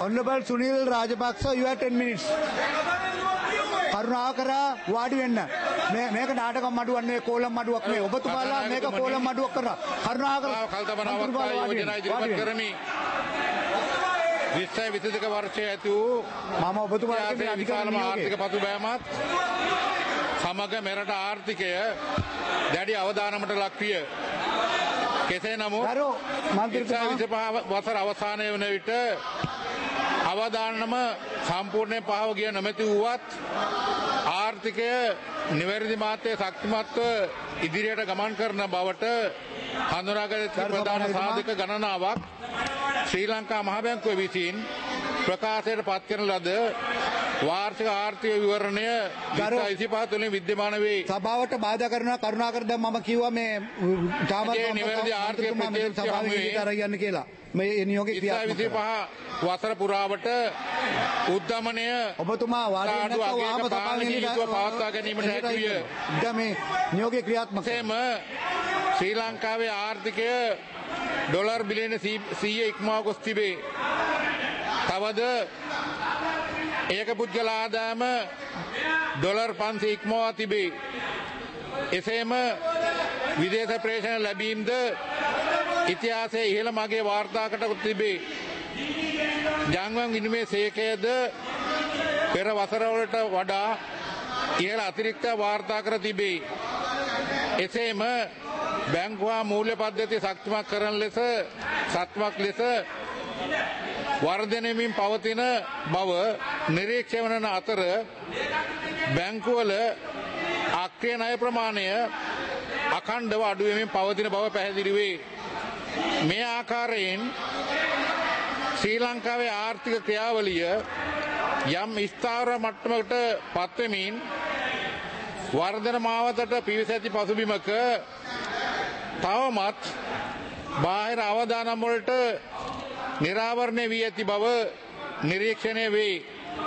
Honorable Sunil Rajapaksa, you have 10 minutes. කරුණාකර වාඩි වෙන්න. මේක නාටක මඩුවක් නෙවෙයි කෝලම් මඩුවක් නෙවෙයි. ඔබතුමාලා මේක කෝලම් මඩුවක් කරා. කරුණාකර කල්තබනාවක් යෝජනා ඉදිරිපත් කරමි. 2022 වර්ෂයේ ඇති වූ මම ඔබතුමාට විශාලම ආර්ථික පසුබෑමත් සමග මෙරට ආර්ථිකය දැඩි අවධානමට ලක්විය. කෙසේ නමුත් 2025 වසර අවසානයේ වන විට අවධානම සම්පූර්ණයෙන් පහව ගිය නොමැති වුවත් ආර්ථිකය නිවැරදි මාත්‍රයේ ශක්තිමත්ව ඉදිරියට ගමන් කරන බවට හඳුනාගත් ප්‍රධාන සාධක ගණනාවක් ශ්‍රී ලංකා මහ බැංකුව විසින් ප්‍රකාශයට පත් කරන ලද වාර්ෂික ආර්ථික විවරණය 2025 තුලින් විද්‍යමාන වේ. සභාවට බාධා කරනවා කරුණාකර දැන් මම කිව්වා මේ නිවැරදි ආර්ථික ප්‍රතිචාරය යන්න කියලා. මේ නියෝගයේ ක්‍රියාත්මක 2025 වසර පුරාවට උද්දමනය ඔබතුමා වාඩි වෙන්න වහම සභාවේ පවත්වා ගැනීමට හැකි විය. දැන් මේ නියෝගයේ ක්‍රියාත්මක ශ්‍රී ලංකාවේ ආර්ථිකය ඩොලර් බිලියන 100 ඉක්මවා ගොස් තිබේ. තවද ඒක පුද්ගල ආදායම ඩොලර් 500 ඉක්මවා තිබේ. එසේම විදේශ ප්‍රේෂණ ලැබීම්ද ඉතිහාසයේ ඉහළ මගේ වාර්තාකට තිබේ. ජංගම විනිමය සේකයද පෙර වසරවලට වඩා ඉහළ අතිරික්ත වාර්තා කර තිබේ. එසේම බැංකුවා මූල්‍ය පද්ධතිය ශක්තිමත් කරන ලෙස සත්‍යක් ලෙස වර්ධනයමින් පවතින බව නිරීක්ෂණය වන අතර බැංකුවල අක්‍රිය ණය ප්‍රමාණය අඛණ්ඩව අඩු වෙමින් පවතින බව පැහැදිලි වේ. මේ ආකාරයෙන් ශ්‍රී ලංකාවේ ආර්ථික ක්‍රියාවලිය යම් ස්ථාවර මට්ටමකට පත්වෙමින් වර්ධන මාවතට පිවිස ඇති පසුබිමක තවමත් බාහිර අවදානම් වලට නිරාවරණය වී ඇති බව නිරීක්ෂණය වේ.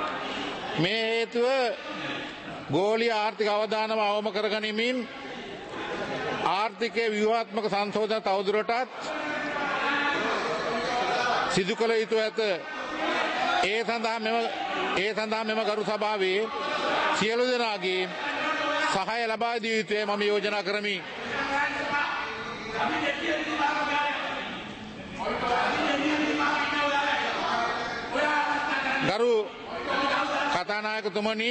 මේ හේතුව ගෝලීය ආර්ථික අවදානම අවම කරගනිමින් ආර්ථිකයේ ව්‍යුහාත්මක සංශෝධන තවදුරටත් සිදු කළ යුතු ඇත. ඒ සඳහා මෙම ගරු සභාවේ සියලු දෙනාගේ සහාය ලබා දිය යුතුයි මම යෝජනා කරමි. ගරු කතානායකතුමනි,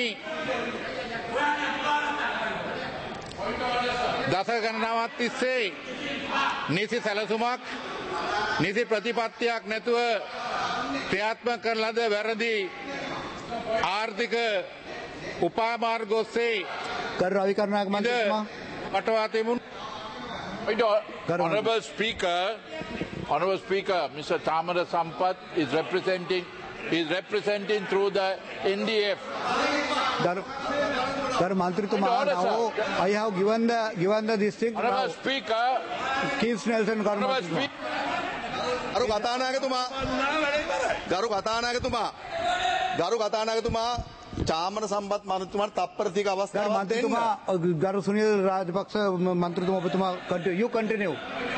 දශක ගණනාවක් තිස්සේ නිසි සැලසුමක් නිසි ප්‍රතිපත්තියක් නැතුව ක්‍රියාත්මක කරන ලද වැරදි ආර්ථික උපාමාර්ග ඔස්සේ කරු රවි කරුණාක මන්ත්‍රීතුමා පටවා තිබුණු Honorable Speaker, Mr. Thamara Sampath is representing through the NDF. Garu Mantrituma, now I have given the district. Honorable Speaker, Keith Nelson Honorable Speaker. ගරු කතානායකතුමා චාමර සම්පත් මන්ත්‍රීතුමාට තප්පර 30ක අවස්ථාවක් දෙන්න. ගරු සුනිල් රාජපක්ෂ මන්ත්‍රීතුමා ඔබතුමා you continue.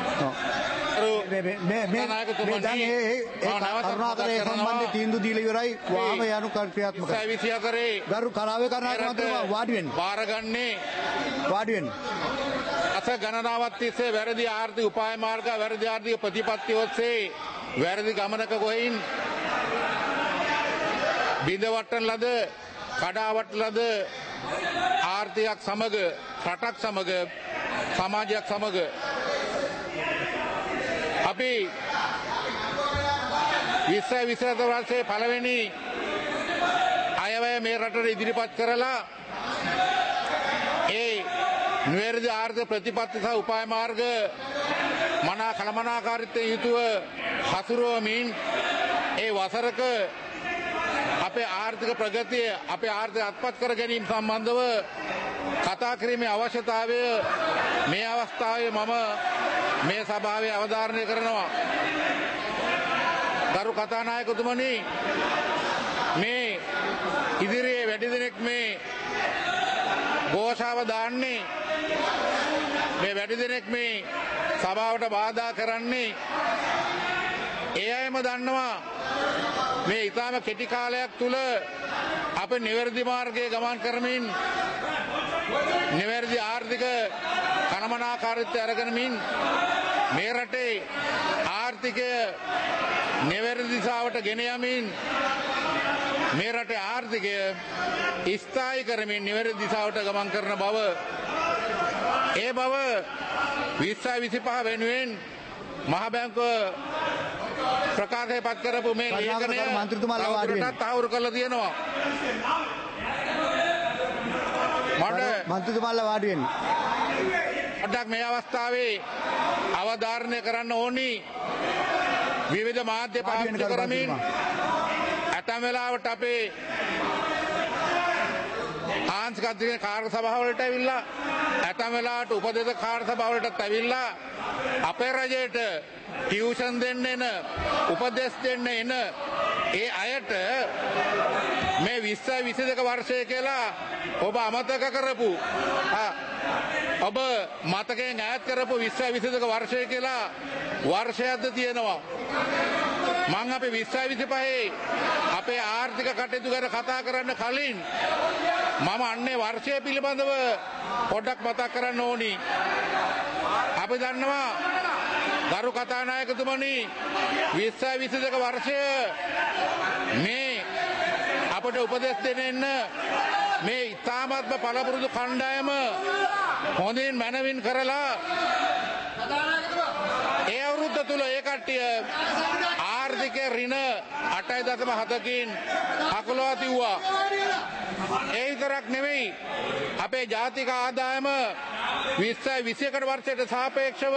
කරුණාකර සම්බන්ධ තීන්දුව දීලා ඉවරයි. වාම යනු ක්‍රියාත්මකයි. 2024 ගරු කලාවේ කරුණාකර මන්ත්‍රීතුමා වාඩි වෙන්න. බාරගන්නේ වාඩි වෙන්න. අස ගණනාවක් තිස්සේ වැරදි ආර්ථික උපාය මාර්ග වැරදි ආර්ථික ප්‍රතිපත්ති ඔස්සේ වැරදි ගමනක ගොහින් බිඳවට්ටන ලද කඩාවට්ටන ලද ආර්ථිකයක් සමග රටක් සමග සමාජයක් සමග අපි 2020 වර්ෂයේ පළවෙනි අයවැය මේ රටට ඉදිරිපත් කරලා ඒ නිවැරදි ආර්ථික ප්‍රතිපත්ති සහ උපාය මාර්ග මනා කළමනාකාරීත්වයෙන් යුතුව හසුරුවමින් ඒ වසරක අපේ ආර්ථික ප්‍රගතිය අපේ ආර්ථික අත්පත් කර ගැනීම සම්බන්ධව කතා කිරීමේ අවශ්‍යතාවය මේ අවස්ථාවේ මම මේ සභාවේ අවධාරණය කරනවා. ගරු කතානායකතුමනි, මේ ඉදිරියේ වැඩි දෙනෙක් මේ ഘോഷාව දාන්නේ, මේ වැඩි දෙනෙක් මේ සභාවට බාධා කරන්නේ ඒ අයම දන්නවා මේ ඊටාම කෙටි කාලයක් තුල අප නිවැරදි මාර්ගයේ ගමන් කරමින් නිවැරදි ආර්ථික කළමනාකාරීත්වය අරගෙනමින් මේ රටේ ආර්ථිකය නිවැරදි දිශාවට ගෙන යමින් මේ රටේ ආර්ථිකය ස්ථායී කරමින් නිවැරදි දිශාවට ගමන් කරන බව ඒ බව 2025 වෙනුවෙන් මහ බැංකුව ප්‍රකාශයපත් කරපු මේ ලේඛනය තවදුරටත් තහවුරු කරලා තියෙනවා. මන්ත්‍රීතුමාලා වාඩි වෙන්න. පොඩ්ඩක් මේ අවස්ථාවේ අවධාරණය කරන්න ඕනි විවිධ මාධ්‍ය පාවිච්චි කරමින් ඇතැම් වෙලාවට අපේ ආංශික අධ්‍යක්ෂ කාර්ය සභාවලට ඇවිල්ලා ඇතැම් වෙලාවට උපදේශක කාර්ය සභාවලටත් ඇවිල්ලා අපේ රජයට ටියුෂන් දෙන්න එන උපදෙස් දෙන්න එන ඒ අයට මේ 2022 වර්ෂය කියලා ඔබ අමතක කරපු ඔබ මතකයෙන් ඈත් කරපු 2022 වර්ෂය කියලා වර්ෂයක්ද තියෙනවා. මං අපි 2025 අපේ ආර්ථික කටයුතු ගැන කතා කරන්න කලින් මම අන්නේ වර්ෂය පිළිබඳව පොඩ්ඩක් මතක් කරන්න ඕනි. අපි දන්නවා ගරු කතානායකතුමනි 2022 වර්ෂය මේ අපට උපදෙස් දෙන්න මේ ඉතාමත්ම පළපුරුදු කණ්ඩායම හොඳින් මැනවින් කරලා ඒ අවුරුද්ද තුල ඒ කට්ටිය ආර්ථික ඍණ 8.7කින් අකුලවා තිව්වා. ඒ විතරක් නෙවෙයි අපේ ජාතික ආදායම 2021 වර්ෂයට සාපේක්ෂව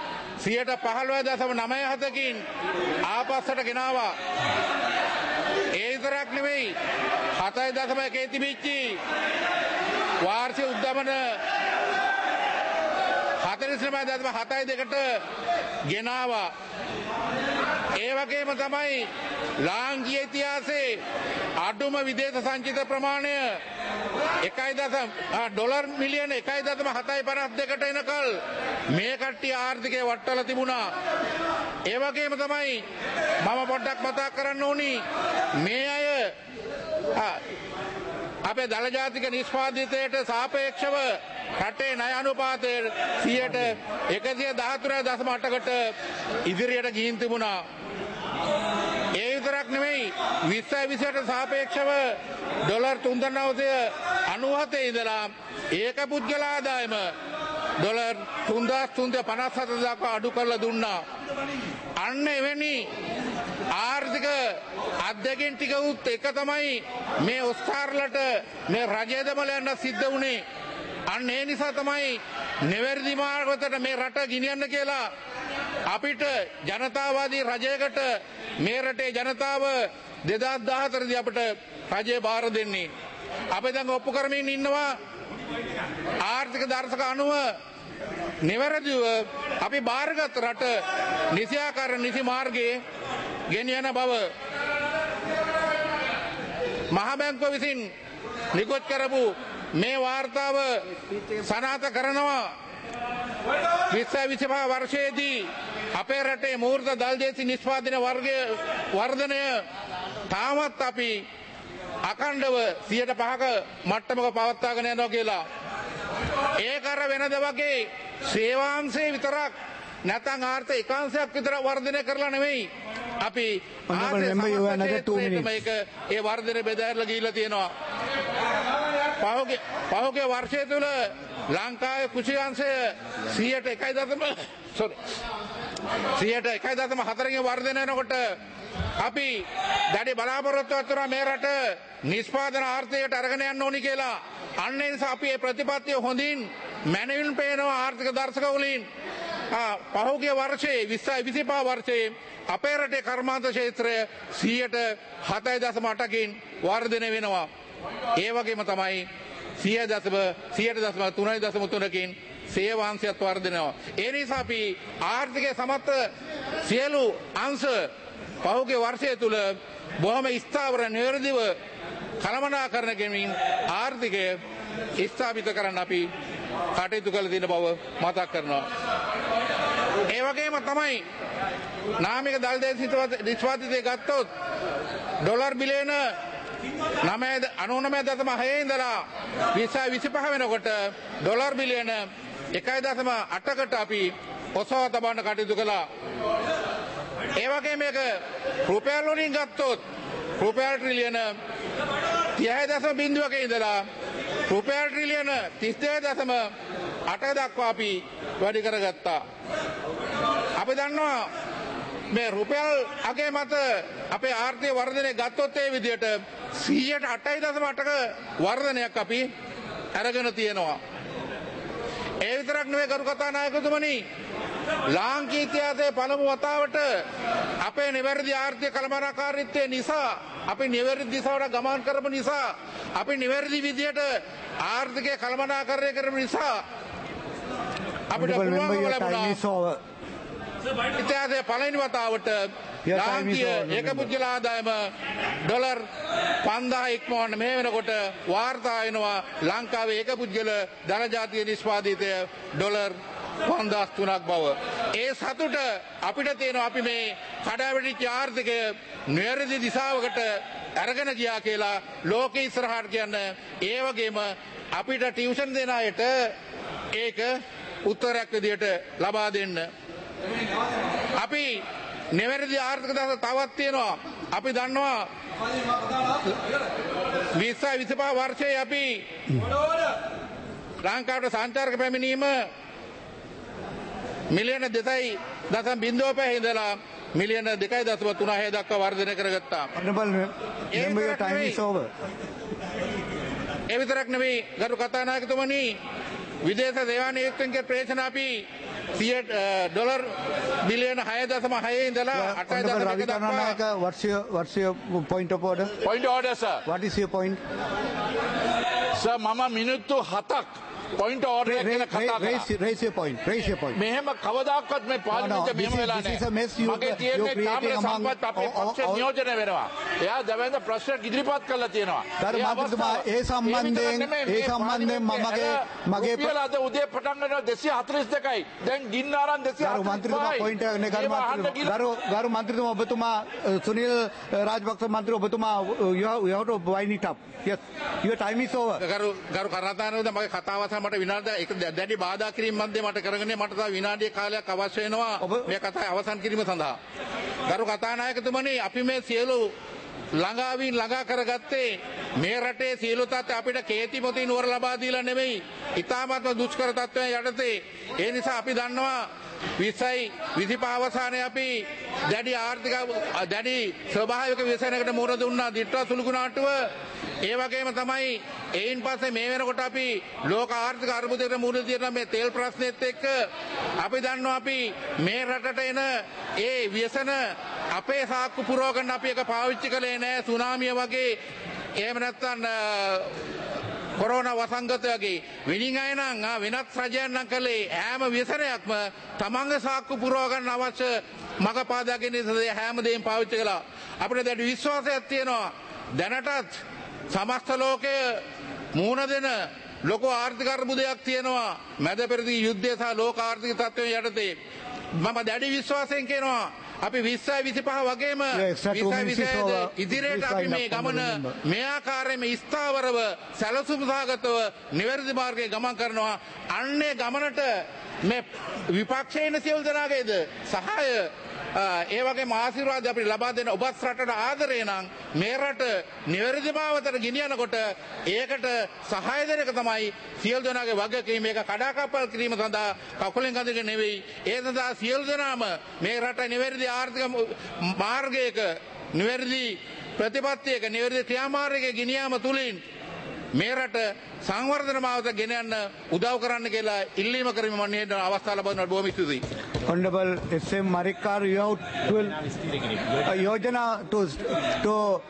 15.97කින් ආපස්සට ගෙනාවා. ඒ විතරක් නෙවෙයි 7.1 තිබිච්චි වාර්ෂික උද්දමන 49.72ට ගෙනාවා. ඒ වගේම තමයි ලාංකීය ඉතිහාසයේ අඩුම විදේශ සංචිත ප්‍රමාණය ඩොලර් මිලියන 1.752ට එනකල් මේ කට්ටිය ආර්ථිකය වට්ටලා තිබුණා. ඒ වගේම තමයි මම පොඩ්ඩක් මතක් කරන්න ඕනි මේ අය අපේ දළ ජාතික නිෂ්පාදිතයට සාපේක්ෂව රටේ ණය අනුපාතය 113.8කට ඉදිරියට ගිහින් තිබුණා. ඒ විතරක් නෙවෙයි 2020ට සාපේක්ෂව ඩොලර් 3,997 ඉඳලා ඒක පුද්ගල ආදායම ඩොලර් 3,357 දක්වා අඩු කරලා දුන්නා. අන්න එවැනි ආර්ථික අධ්‍යයන ටික උත් එක තමයි මේ ඔස්කාර්ලට මේ රජය දමල යන්න සිද්ධ වුණේ. අන්න ඒ නිසා තමයි නිවැරදි මාර්ගවලට මේ රට ගෙනියන්න කියලා අපිට ජනතාවාදී රජයකට මේ රටේ ජනතාව 2014 දී අපිට රජය බාර දෙන්නේ. අපි දැන් ඔප්පු කරමින් ඉන්නවා ආර්ථික දර්ශක අනුව නිවැරදිව අපි බාරගත් රට නිසියාකාර නිසි මාර්ගයේ ගෙනියන බව මහ බැංකුව විසින් නිකුත් කරපු මේ වාර්තාව සනාථ කරනවා. 2025 වර්ෂයේදී අපේ රටේ මූර්ත දල්දේශී නිෂ්පාදන වර්ගයේ වර්ධනය තාමත් අපි අඛණ්ඩව 105ක මට්ටමක පවත්වාගෙන යනවා කියලා. ඒක අර වෙනද වගේ සේවාංශේ විතරක් නැත්නම් ආර්ථික ඒකාංශයක් විතර වර්ධනය කරලා නෙවෙයි අපි මේක ඒ වර්ධනය බෙදාහැරලා ගිහිල්ලා තියෙනවා. පහුගිය වර්ෂය තුල ලංකාවේ කෘෂි අංශය 101.4කින් වර්ධනය වෙනකොට අපි දැඩි බලාපොරොත්තුවක් කරා මේ රට නිෂ්පාදන ආර්ථිකයට අරගෙන යන්න ඕනි කියලා. අන්න ඒ නිසා අපි මේ ප්‍රතිපත්තිය හොඳින් මැනවින් පේනවා ආර්ථික දර්ශක වලින්. පහුගිය වර්ෂයේ 2025 වර්ෂයේ අපේ රටේ කර්මාන්ත ක්ෂේත්‍රය 7.8කින් වර්ධනය වෙනවා. ඒ වගේම තමයි 3.3කින් සේවාංශයත් වර්ධනය වෙනවා. ඒ නිසා අපි ආර්ථිකයේ සමස්ත සියලු අංශ පහුගිය වර්ෂය තුල බොහොම ස්ථාවර නිවැරදිව කළමනාකරණය කරමින් ආර්ථිකය ස්ථාපිත කරන්න අපි කටයුතු කළ තියෙන බව මතක් කරනවා. ඒ වගේම තමයි නාමික දල්දේ නිෂ්පාදිතය ගත්තොත් ඩොලර් බිලියන 99.6 ඉඳලා 2025 වෙනකොට ඩොලර් බිලියන 1.8කට අපි ඔසවා තබන්න කටයුතු කළා. ඒ වගේම මේක රුපියල් වලින් ගත්තොත් රුපියල් ට්‍රිලියන 30.0ක ඉඳලා රුපියල් ට්‍රිලියන 32.8 දක්වා අපි වැඩි කරගත්තා. අපි දන්නවා මේ රුපියල් අගේ මත අපේ ආර්ථික වර්ධනය ගත්තොත් ඒ විදිහට 8.8ක වර්ධනයක් අපි අරගෙන තියෙනවා. ඒ විතරක් නෙවෙයි ගරු කතානායකතුමනි, ලාංකීය ඉතිහාසයේ පළමු වතාවට අපේ නිවැරදි ආර්ථික කළමනාකාරීත්වය නිසා, අපි නිවැරදි දිශාවට ගමන් කරපු නිසා, අපි නිවැරදි විදිහට ආර්ථිකය කළමනාකරණය කරපු නිසා අපිට පුළුවන්කම ලැබුණා ඉතිහාසයේ පළවෙනි වතාවට ලාංකීය ඒකපුද්ගල ආදායම ඩොලර් 5000 ඉක්මවන්න මේ වෙනකොට වාර්තා වෙනවා ලංකාවේ ඒකපුද්ගල ධනජාතික නිෂ්පාදිතය ඩොලර් 5003ක් බව. ඒ සතුට අපිට තියෙනවා. අපි මේ කඩාවැටිච්ච ආර්ථිකය නිවැරදි දිශාවකට අරගෙන ගියා කියලා ලෝකෙ ඉස්සරහට කියන්න. ඒ වගේම අපිට ටියුෂන් දෙන අයට ඒක උත්තරයක් විදියට ලබා දෙන්න. අපි නිවැරදි ආර්ථික දශ තවත් තියෙනවා. අපි දන්නවා 2025 වර්ෂයේ අපි ලංකාවට සංචාරක පැමිණීම මිලියන 2.05 ඉඳලා මිලියන 2.36 දක්වා වර්ධනය කරගත්තා. ඒ විතරක් නෙවෙයි ගරු කතානායකතුමනි, විදේශ සේවා නියුක්තන්ගේ ප්‍රේෂණ අපි ඩොලර් බිලියන 6.6 ඉඳලා 8.1 දක්වා. What's your point of order? Point of order, sir. What is your point? Sir, මම මිනිත්තු 7ක් point of order එක ගැන කතා කරා. Raise your point. Raise your point. මෙහෙම කවදාකවත් මේ පාර්ලිමේන්තුවේ මෙහෙම වෙලා නැහැ. මගේ තියෙන්නේ තාමර සම්පත් අපේ පක්ෂ නියෝජනය වෙනවා. එයා දැවැන්ත ප්‍රශ්න ඉදිරිපත් කරලා තියෙනවා. ඒ සම්බන්ධයෙන් මගේ රුපියල අද උදේ පටන් ගන්නවා 242යි. දැන් ගින්න ආරන් 242යි. ගරු මන්ත්‍රීතුමා ඔබතුමා සුනිල් රාජපක්ෂ මන්ත්‍රී ඔබතුමා you have to wind it up. Yes, your time is over. ගරු කරුණාකාරව මගේ කතාව මට විනාඩි එක දැඩි බාධා කිරීම මැද්දේ මට කරගෙන මට තව විනාඩි කාලයක් අවශ්‍ය වෙනවා මේ කතාව අවසන් කිරීම සඳහා. ගරු කතානායකතුමනි, අපි මේ සියලු ළඟාවින් ළඟා කරගත්තේ මේ රටේ සියලු තත් අපිට කේති පොතේ නුවර ලබා දීලා නෙමෙයි, ඉතාමත්ම දුෂ්කර තත්ත්වයන් යටතේ. ඒ නිසා අපි දන්නවා 2025 අවසානයේ අපි දැඩි ස්වභාවික විශ්ලේෂණයකට මුහුණ දුන්නා දිට්ඨා සුළුකුණාටුව. ඒ වගේම තමයි එයින් පස්සේ මේ වෙනකොට අපි ලෝක ආර්ථික අර්බුදයට මුහුණ දෙන මේ තෙල් ප්‍රශ්නෙත් එක්ක අපි දන්නවා අපි මේ රටට එන ඒ ව්‍යසන අපේ සාක්කු පුරව ගන්න අපි එක පාවිච්චි කළේ නැහැ. සුනාමිය වගේ එහෙම නැත්නම් කොරෝනා වසංගතය වගේ විනිං අය නම් වෙනත් රජයන් නම් කළේ හැම ව්‍යසනයක්ම තමන්ගේ සාක්කු පුරව ගන්න අවශ්‍ය මඟ පාදා ගැනීම හැම දෙයක්ම පාවිච්චි කළා. අපිට දැඩි විශ්වාසයක් තියෙනවා දැනටත් සමස්ත ලෝකයේ මුහුණ දෙන ලොකු ආර්ථික අර්බුදයක් තියෙනවා මැද පෙරදිග යුද්ධය සහ ලෝක ආර්ථික තත්ත්වයන් යටතේ. මම දැඩි විශ්වාසයෙන් කියනවා අපි 2025 වගේම 2026 ඉදිරියට අපි මේ ගමන මේ ආකාරයෙන්ම ස්ථාවරව සැලසුම් සහගතව නිවැරදි මාර්ගයේ ගමන් කරනවා. අන්නේ ගමනට මේ විපක්ෂයේ ඉන්න සියලු දෙනාගේද සහාය ඒ වගේම ආශිර්වාද අපිට ලබා දෙන ඔබත් රටට ආදරේ නම් මේ රට නිවැරදි මාවතට ගෙනියනකොට ඒකට සහාය දෙන එක තමයි සියලු දෙනාගේ වගකීම. මේක කඩාකප්පල් කිරීම සඳහා කකුලෙන් ගඳගෙන නෙවෙයි. ඒ සඳහා සියලු දෙනාම මේ රට නිවැරදි ආර්ථික මාර්ගයක, නිවැරදි ප්‍රතිපත්තියක, නිවැරදි ක්‍රියාමාර්ගයක ගෙනියාම තුලින් මේ රට සංවර්ධන මාවත ගෙන යන්න උදව් කරන්න කියලා ඉල්ලීම කරමින් මම මේ අවස්ථාව ලබන බොහොම ස්තුතියි. Honorable S.M. Marikkar, you have 12 Yojana to